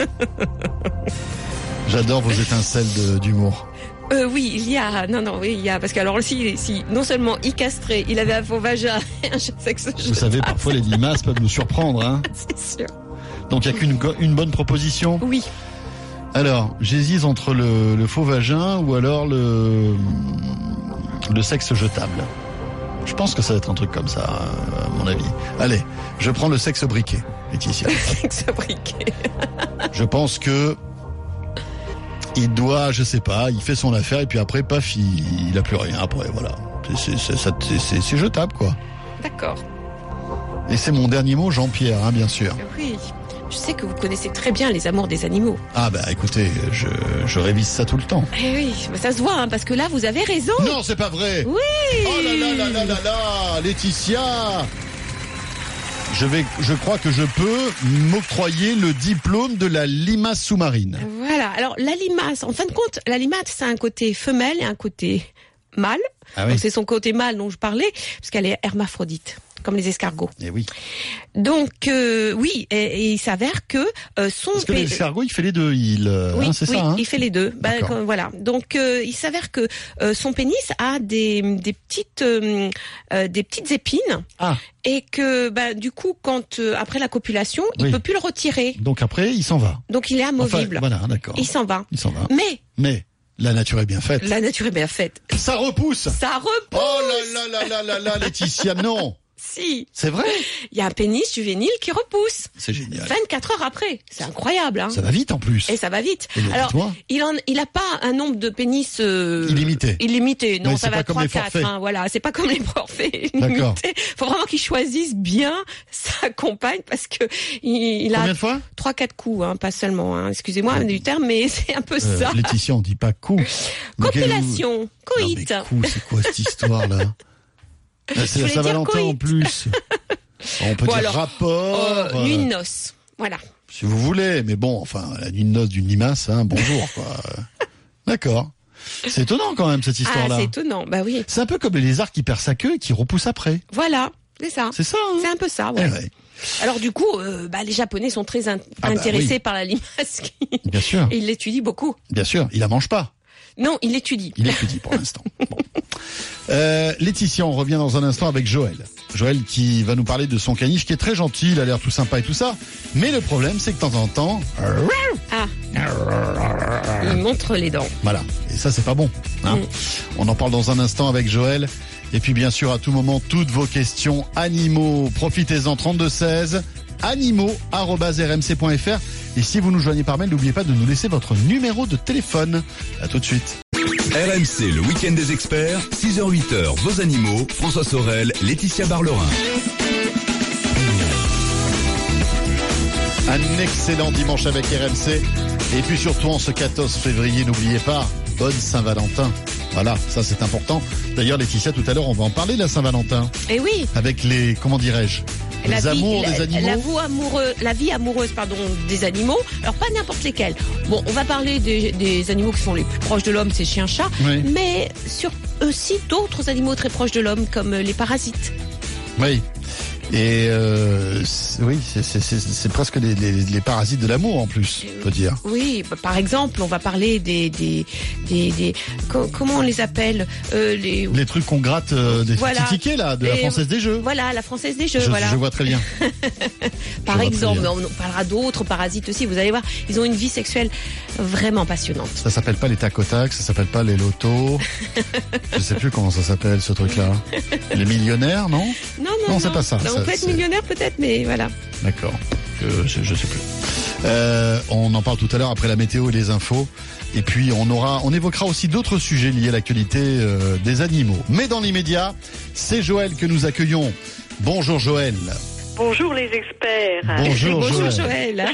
J'adore vos étincelles d'humour. Oui, il y a, parce que alors si non seulement il castrait, il avait un faux vagin et un sexe jetable. Vous savez, parfois les limaces peuvent nous surprendre, hein. C'est sûr. Donc il n'y a qu'une bonne proposition. Oui. Alors, j'hésite entre le faux vagin ou alors le sexe jetable. Je pense que ça va être un truc comme ça, à mon avis. Allez, je prends le sexe briquet, Laetitia. Le sexe briquet. Je pense que il doit, je sais pas, il fait son affaire et puis après, paf, il a plus rien après, voilà. C'est jetable, quoi. D'accord. Et c'est mon dernier mot, Jean-Pierre, bien sûr. Oui. Je sais que vous connaissez très bien les amours des animaux. Ah écoutez, je révise ça tout le temps. Eh oui, ça se voit, parce que là, vous avez raison. Non, c'est pas vrai. Oui. Oh là, Laetitia. Je crois que je peux m'octroyer le diplôme de la limace sous-marine. Voilà. Alors, la limace, en fin de compte, la limace, c'est un côté femelle et un côté mâle. Ah oui. Donc, c'est son côté mâle dont je parlais, parce qu'elle est hermaphrodite, comme les escargots. Eh oui. Donc, oui, et il s'avère que Parce que l'escargot, il fait les deux, c'est ça, hein. Il fait les deux. Voilà. Donc, il s'avère que son pénis a des petites épines. Ah. Et que, du coup, quand après la copulation, il peut plus le retirer. Donc après, il s'en va. Donc, il est amovible. Enfin, voilà, d'accord. Il s'en va. Mais. La nature est bien faite. La nature est bien faite. Ça repousse. Ça repousse. Oh là, Laetitia, non. Si. C'est vrai. Il y a un pénis juvénile qui repousse. C'est génial. 24 heures après. C'est incroyable, hein. Ça va vite en plus. Et ça va vite. Alors, il a pas un nombre de pénis illimité. Non, ça va 3-4. Hein, voilà, c'est pas comme les forfaits. D'accord. Faut vraiment qu'il choisisse bien sa compagne parce que il a combien de fois 3-4 coups, hein, pas seulement. Hein. Excusez-moi du terme, mais c'est un peu ça. Laetitia, on dit pas coup. Copulation, coït. Non, mais coup, c'est quoi cette histoire-là? C'est la Saint-Valentin en plus. On peut dire rapport. Nuit de noces. Voilà. Si vous voulez, mais bon, enfin, la nuit de noces d'une limace, bonjour, quoi. D'accord. C'est étonnant quand même cette histoire-là. Ah, c'est étonnant, oui. C'est un peu comme les lézards qui perdent sa queue et qui repoussent après. Voilà, c'est ça. C'est ça, hein. C'est un peu ça, ouais. Ouais. Alors du coup, les Japonais sont très intéressés par la limace. Bien sûr. Et ils l'étudient beaucoup. Bien sûr, ils la mangent pas. Non, il l'étudie. Il l'étudie pour l'instant. Bon. Laetitia, on revient dans un instant avec Joël. Joël qui va nous parler de son caniche qui est très gentil, il a l'air tout sympa et tout ça. Mais le problème, c'est que de temps en temps... il montre les dents. Voilà, et ça c'est pas bon. Hein. On en parle dans un instant avec Joël. Et puis bien sûr, à tout moment, toutes vos questions animaux. Profitez-en, 3216, animaux@rmc.fr. Et si vous nous joignez par mail, n'oubliez pas de nous laisser votre numéro de téléphone. À tout de suite. RMC, le week-end des experts, 6h-8h, vos animaux, François Sorel, Laetitia Barlerin. Un excellent dimanche avec RMC. Et puis surtout en ce 14 février, n'oubliez pas, bonne Saint-Valentin. Voilà, ça c'est important. D'ailleurs Laetitia, tout à l'heure, on va en parler de la Saint-Valentin. Eh oui. Avec les, comment dirais-je, les amours des animaux. La vie amoureuse, des animaux. Alors pas n'importe lesquels. Bon, on va parler des animaux qui sont les plus proches de l'homme, c'est chien-chat. Oui. Mais sur aussi d'autres animaux très proches de l'homme, comme les parasites. Oui. Et oui, c'est presque les parasites de l'amour en plus, on peut dire. Oui, par exemple, on va parler des comment on les appelle, les trucs qu'on gratte, des petits tickets là, de la Française des Jeux. Voilà, la Française des Jeux. Je vois très bien. Par exemple, mais on parlera d'autres parasites aussi. Vous allez voir, ils ont une vie sexuelle vraiment passionnante. Ça s'appelle pas les tac au tac, ça s'appelle pas les lotos. Je sais plus comment ça s'appelle ce truc-là. Les millionnaires, non? Non, c'est pas ça. On peut être millionnaire peut-être, mais voilà. D'accord, je sais plus. On en parle tout à l'heure après la météo et les infos. Et puis on évoquera aussi d'autres sujets liés à l'actualité des animaux. Mais dans l'immédiat, c'est Joël que nous accueillons. Bonjour Joël. Bonjour les experts. Bonjour Joël.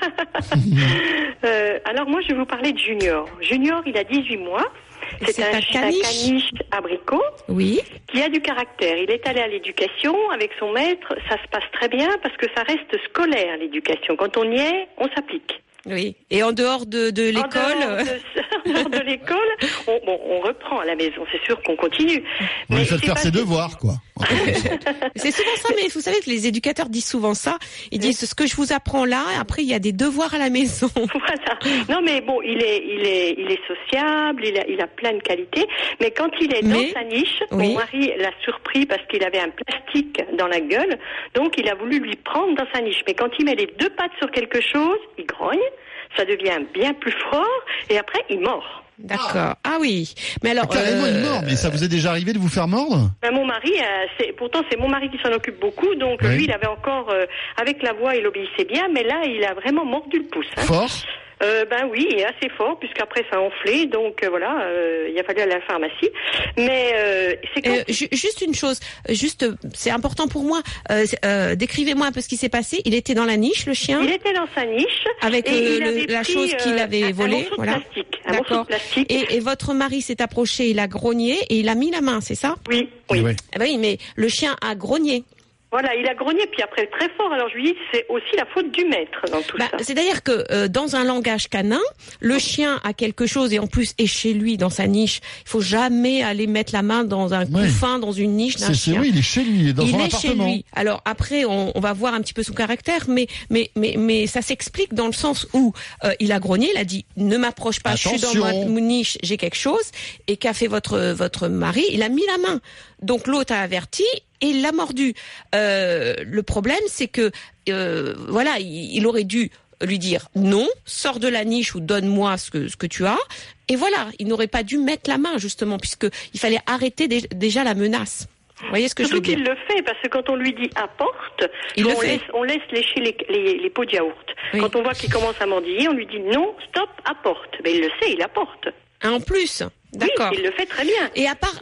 Alors moi je vais vous parler de Junior. Junior, il a 18 mois. C'est un caniche abricot, oui, qui a du caractère. Il est allé à l'éducation avec son maître. Ça se passe très bien parce que ça reste scolaire, l'éducation. Quand on y est, on s'applique. Oui. Et en dehors de l'école, en dehors de l'école, on reprend à la maison. C'est sûr qu'on continue. Vous lui faites faire ses devoirs, quoi. C'est souvent ça, mais vous savez que les éducateurs disent souvent ça. Ils disent ce que je vous apprends là, après il y a des devoirs à la maison. Voilà. Non, mais bon, il est sociable, il a plein de qualités. Mais quand il est dans sa niche, mon mari l'a surpris parce qu'il avait un plastique dans la gueule. Donc il a voulu lui prendre dans sa niche. Mais quand il met les deux pattes sur quelque chose, il grogne. Ça devient bien plus fort et après il mord. D'accord. Ah oui. Mais alors carrément il mord. Mais ça vous est déjà arrivé de vous faire mordre? Mon mari, pourtant c'est mon mari qui s'en occupe beaucoup, donc lui il avait encore avec la voix il obéissait bien, mais là il a vraiment mordu le pouce. Fort? Oui, et assez fort, puisqu'après ça a enflé, donc voilà, il a fallu aller à la pharmacie. Mais c'est quand... juste une chose, c'est important pour moi. Décrivez-moi un peu ce qui s'est passé. Il était dans la niche, le chien. Il était dans sa niche avec la chose qu'il avait volée. Un morceau de plastique. Et votre mari s'est approché, il a grogné et il a mis la main, c'est ça? Oui. Eh ben oui, mais le chien a grogné. Voilà, il a grogné, puis après très fort. Alors je lui dis, c'est aussi la faute du maître dans tout ça. C'est-à-dire que dans un langage canin, le chien a quelque chose et en plus est chez lui, dans sa niche. Il faut jamais aller mettre la main dans un couffin, dans une niche d'un chien. Oui, il est chez lui, il est dans son appartement. Chez lui. Alors après, on va voir un petit peu son caractère, mais ça s'explique dans le sens où il a grogné, il a dit ne m'approche pas, attention. Je suis dans ma niche, j'ai quelque chose. Et qu'a fait votre mari? Il a mis la main. Donc l'autre a averti. Et il l'a mordu. Le problème, c'est que il aurait dû lui dire non, sors de la niche ou donne-moi ce que tu as. Et voilà, il n'aurait pas dû mettre la main justement, puisque il fallait arrêter déjà la menace. Vous voyez ce que je veux dire? Surtout qu'il le fait, parce que quand on lui dit apporte, on laisse lécher les pots de yaourt. Oui. Quand on voit qu'il commence à mendiller, on lui dit non, stop, apporte. Mais il le sait, il apporte. En plus. D'accord. Oui, il le fait très bien. Et à part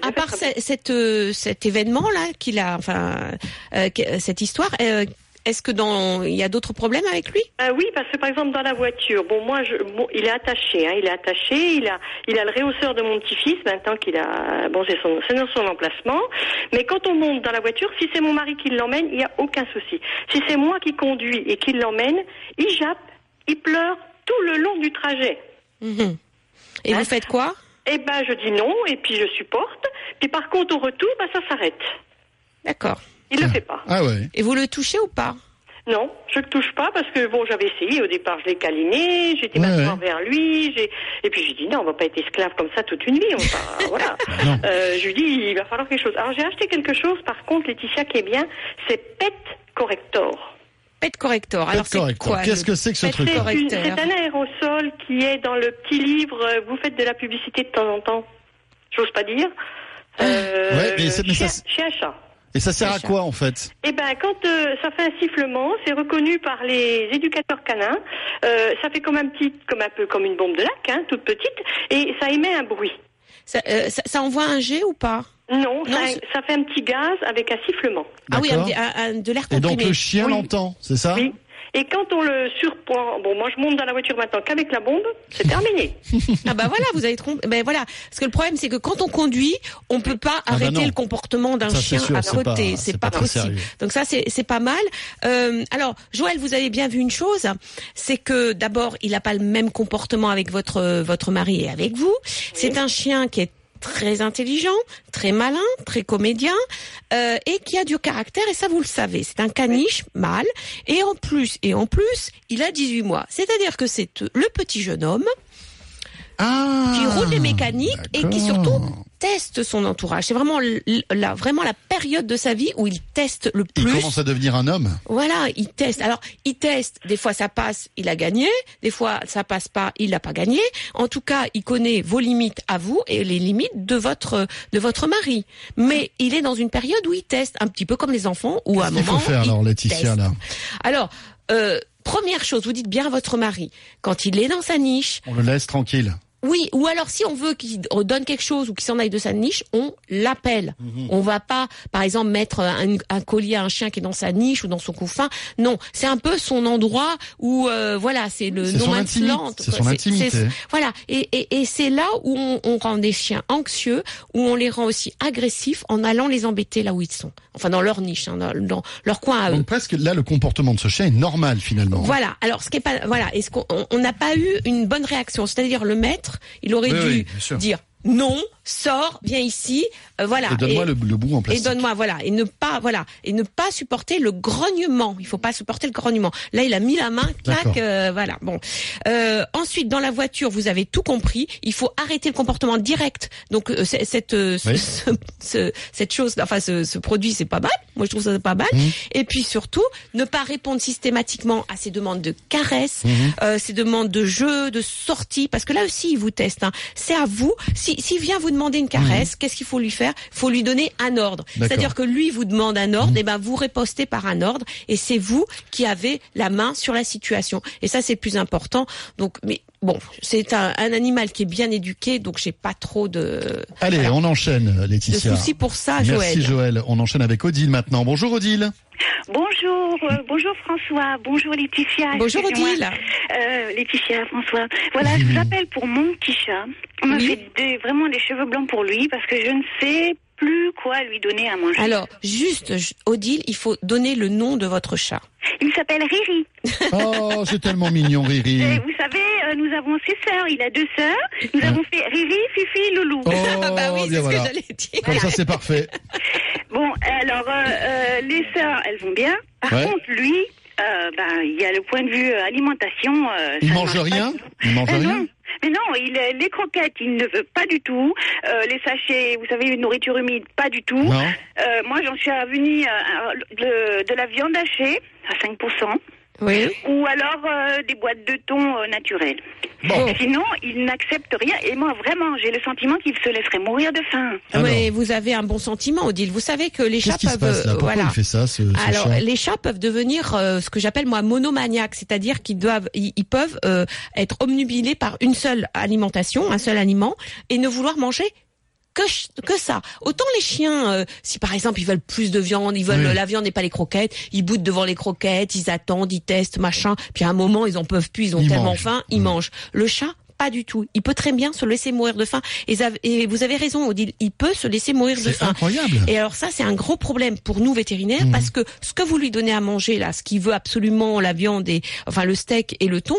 cet événement-là qu'il a, cette histoire, est-ce que il y a d'autres problèmes avec lui? Oui, parce que par exemple dans la voiture, il est attaché, il a le réhausseur de mon petit-fils maintenant qu'il a, c'est dans son emplacement. Mais quand on monte dans la voiture, si c'est mon mari qui l'emmène, il y a aucun souci. Si c'est moi qui conduis et qui l'emmène, il jappe, il pleure tout le long du trajet. Mmh. Et vous faites quoi? Je dis non, et puis je supporte. Puis par contre, au retour, ça s'arrête. D'accord. Il le fait pas. Ah ouais. Et vous le touchez ou pas? Non, je le touche pas parce que j'avais essayé au départ, je l'ai câliné, j'étais m'asseoir vers lui, et puis j'ai dit non, on va pas être esclave comme ça toute une vie, voilà. Je lui dis il va falloir quelque chose. Alors j'ai acheté quelque chose, par contre, Laetitia, qui est bien, c'est Pet Corrector. Pet Corrector. Alors c'est quoi? Qu'est-ce que c'est que ce truc? C'est un aérosol qui est dans le petit livre. Vous faites de la publicité de temps en temps. J'ose pas dire. Chez un chat. Et ça sert à quoi en fait? Quand ça fait un sifflement, c'est reconnu par les éducateurs canins. Ça fait comme un peu comme une bombe de lac, toute petite, et ça émet un bruit. Ça envoie un jet ou pas? Non, ça fait un petit gaz avec un sifflement. Ah oui, de l'air comprimé. Et donc le chien l'entend, c'est ça? Oui. Et quand on le surprend, moi je monte dans la voiture maintenant qu'avec la bombe, c'est terminé. Ah bah voilà, vous avez trompé. Ben voilà, parce que le problème c'est que quand on conduit, on peut pas arrêter le comportement d'un chien à côté, c'est pas possible. Donc ça c'est pas mal. Alors Joël, vous avez bien vu une chose, c'est que d'abord il a pas le même comportement avec votre mari et avec vous. C'est un chien qui est très intelligent, très malin, très comédien, et qui a du caractère, et ça vous le savez. C'est un caniche mâle, et en plus, il a 18 mois. C'est-à-dire que c'est le petit jeune homme qui roule les mécaniques et qui surtout teste son entourage. C'est vraiment la période de sa vie où il teste le plus. Il commence à devenir un homme. Voilà, il teste. Alors, il teste. Des fois, ça passe, il a gagné. Des fois, ça passe pas, il n'a pas gagné. En tout cas, il connaît vos limites à vous et les limites de votre mari. Mais il est dans une période où il teste, un petit peu comme les enfants, où à un moment, il faut faire alors, Laetitia, là. Alors, première chose, vous dites bien à votre mari, quand il est dans sa niche, on le laisse tranquille. Oui, ou alors si on veut qu'il donne quelque chose ou qu'il s'en aille de sa niche, on l'appelle. On va pas, par exemple, mettre un collier à un chien qui est dans sa niche ou dans son couffin. Non, c'est un peu son endroit où, c'est le no man's land. C'est son intimité. Voilà, et c'est là où on rend des chiens anxieux, où on les rend aussi agressifs en allant les embêter là où ils sont. Enfin, dans leur niche, dans leur coin à eux. Donc presque là, le comportement de ce chien est normal finalement. Voilà. Alors, est-ce qu'on n'a pas eu une bonne réaction? C'est-à-dire le maître, il aurait dû dire non, sors, viens ici, voilà. Et donne-moi le bout en plastique. Et donne-moi, voilà. Et ne pas supporter le grognement. Il faut pas supporter le grognement. Là, il a mis la main, clac, voilà. Bon. Ensuite, dans la voiture, vous avez tout compris. Il faut arrêter le comportement direct. Donc, cette chose, enfin, ce produit, c'est pas mal. Moi, je trouve ça pas mal. Et puis, surtout, ne pas répondre systématiquement à ces demandes de caresses, ces demandes de jeux, de sorties, parce que là aussi, il vous teste, hein. C'est à vous. S'il vient vous demander une caresse, qu'est-ce qu'il faut lui faire? Il faut lui donner un ordre. C'est-à-dire que lui vous demande un ordre, et ben vous ripostez par un ordre, et c'est vous qui avez la main sur la situation. Et ça, c'est le plus important. Donc, mais bon, c'est un animal qui est bien éduqué, donc j'ai pas trop de... Allez, on enchaîne, Laetitia. De soucis pour ça, Joël. Merci, Joël. On enchaîne avec Odile maintenant. Bonjour, Odile. Bonjour François, bonjour Laetitia. Bonjour Odile. Laetitia, François. Voilà, je vous appelle pour mon petit chat. On m'a fait vraiment des cheveux blancs pour lui parce que je ne sais plus quoi lui donner à manger. Alors, juste, Odile, il faut donner le nom de votre chat. Il s'appelle Riri. Oh, c'est tellement mignon, Riri. Et vous savez, nous avons 6 sœurs. Il a 2 sœurs. Nous avons fait Riri, Fifi, Loulou. Oh, bah oui, c'est ce que j'allais dire. Comme ça, c'est parfait. Bon, alors, les sœurs, elles vont bien. Par contre, lui, il y a le point de vue alimentation. Il mange rien? Il mange rien? Non. Mais non, les croquettes, il ne veut pas du tout. Les sachets, vous savez, une nourriture humide, pas du tout. Moi, j'en suis revenue de la viande hachée à 5%. Oui. Ou alors des boîtes de thon naturelles. Bon. Sinon, il n'accepte rien. Et moi, vraiment, j'ai le sentiment qu'il se laisserait mourir de faim. Mais vous avez un bon sentiment, Odile. Vous savez que les chats peuvent... Qu'est-ce qui se passe là? Pourquoi il fait ça, ce chat? Les chats peuvent devenir ce que j'appelle moi monomaniaques, c'est-à-dire qu'ils peuvent être obnubilés par une seule alimentation, un seul aliment, et ne vouloir manger que ça. Autant les chiens, si par exemple ils veulent plus de viande, ils veulent la viande et pas les croquettes, ils boutent devant les croquettes, ils attendent, ils testent, machin, puis à un moment ils en peuvent plus, ils ont tellement faim, ils mangent. Le chat, pas du tout. Il peut très bien se laisser mourir de faim. Et vous avez raison, Odile, il peut se laisser mourir de faim. C'est incroyable. Et alors ça, c'est un gros problème pour nous vétérinaires, parce que ce que vous lui donnez à manger là, ce qu'il veut absolument, la viande le steak et le thon,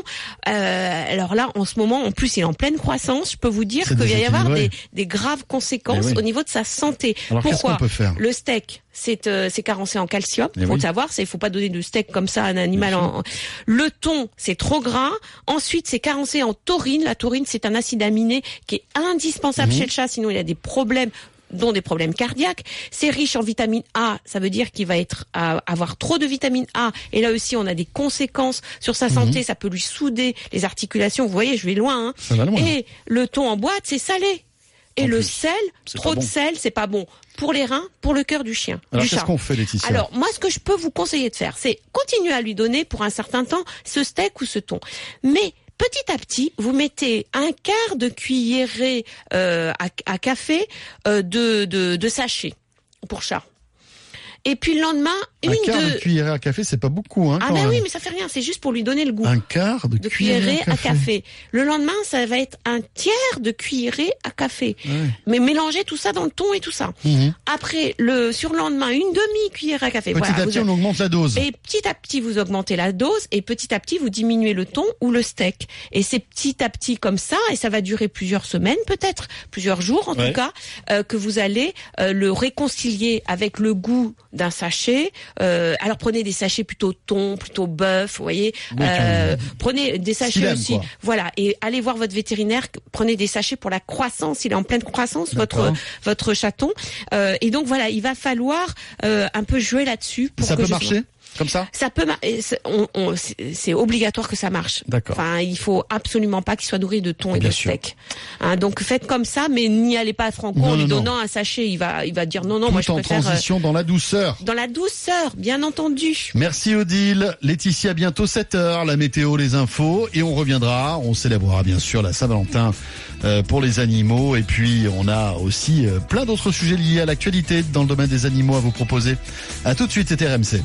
alors là, en ce moment, en plus, il est en pleine croissance. Je peux vous dire qu'il va y avoir des graves conséquences au niveau de sa santé. Alors, pourquoi? Qu'est-ce qu'on peut faire? Le steak, c'est carencé en calcium. Il faut le savoir, il faut pas donner de steak comme ça à un animal. Le thon, c'est trop gras. Ensuite, c'est carencé en taurine. La taurine, c'est un acide aminé qui est indispensable chez le chat, sinon il a des problèmes, dont des problèmes cardiaques. C'est riche en vitamine A, ça veut dire qu'il va avoir trop de vitamine A, et là aussi on a des conséquences sur sa santé, ça peut lui souder les articulations. Vous voyez, je vais loin, hein. Ça va loin. Et le thon en boîte, c'est salé. Et le sel, trop de sel, c'est pas bon pour les reins, pour le cœur du chien. Alors qu'est-ce qu'on fait, Laetitia? Alors moi, ce que je peux vous conseiller de faire, c'est continuer à lui donner pour un certain temps ce steak ou ce thon, mais petit à petit, vous mettez un quart de cuillerée à café de sachet pour chat. Et puis le lendemain, un quart de cuillerée à café, c'est pas beaucoup, hein. Ah ben oui, mais ça fait rien, c'est juste pour lui donner le goût. Un quart de cuillerée à café. Le lendemain, ça va être un tiers de cuillerée à café. Ouais. Mais mélangez tout ça dans le thon et tout ça. Après, le surlendemain, une demi-cuillerée à café. Petit à petit, on augmente la dose. Et petit à petit, vous augmentez la dose et petit à petit, vous diminuez le thon ou le steak. Et c'est petit à petit comme ça, et ça va durer plusieurs semaines, peut-être plusieurs jours en tout cas, que vous allez le réconcilier avec le goût d'un sachet. Alors prenez des sachets plutôt thon, plutôt bœuf, vous voyez. Prenez des sachets aussi. Quoi. Voilà. Et allez voir votre vétérinaire. Prenez des sachets pour la croissance. Il est en pleine croissance, votre chaton. Et donc voilà, il va falloir un peu jouer là-dessus. Pour ça peut marcher comme ça. Ça peut. C'est obligatoire que ça marche. D'accord. Enfin, il faut absolument pas qu'il soit nourri de thon et de steak. Hein, donc faites comme ça, mais n'y allez pas à Franco en lui donnant un sachet. Il va dire non, moi je préfère. En transition dans la douceur. Dans la douceur, bien entendu. Merci Odile. Laetitia, bientôt 7h, la météo, les infos, et on reviendra. On célébrera bien sûr la Saint-Valentin pour les animaux, et puis on a aussi plein d'autres sujets liés à l'actualité dans le domaine des animaux à vous proposer. À tout de suite, c'était RMC.